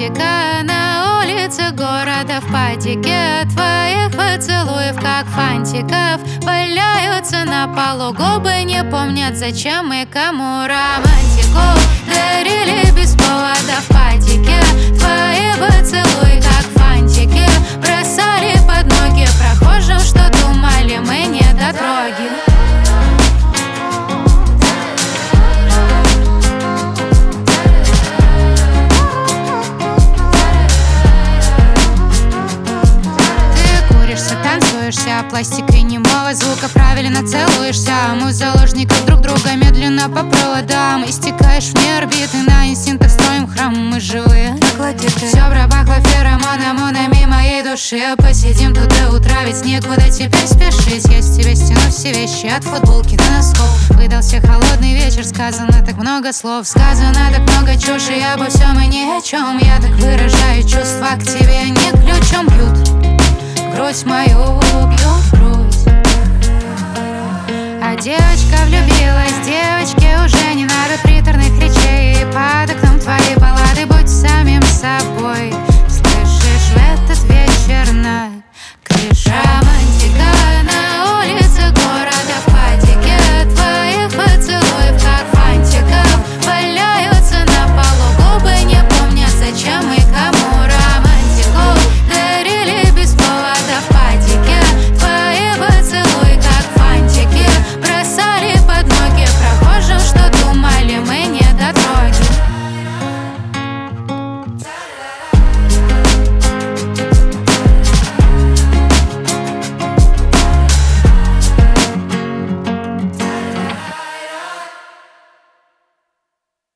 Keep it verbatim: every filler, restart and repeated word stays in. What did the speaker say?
романтика на улице города, в потеке твоих поцелуев, как фантиков, валяются на полу. Губы не помнят, зачем и кому романтику дарили без повода. В потеке твои поцелуи, как фантики, бросали под ноги прохожим, что думали мы недотроги. Пластикой немого звука правильно целуешься. Мы заложников друг друга медленно по проводам. Истекаешь вне орбиты, на инстинктах строим храм. Мы живые, все пропахло феромонами моей души. Посидим тут до утра, ведь некуда теперь спешить. Я с тебя стяну все вещи, от футболки до носков. Выдался холодный вечер, сказано так много слов. Сказано так много чуши обо всем и ни о чем. Я так выражаю чувства к тебе, не ключом бьют грудь мою.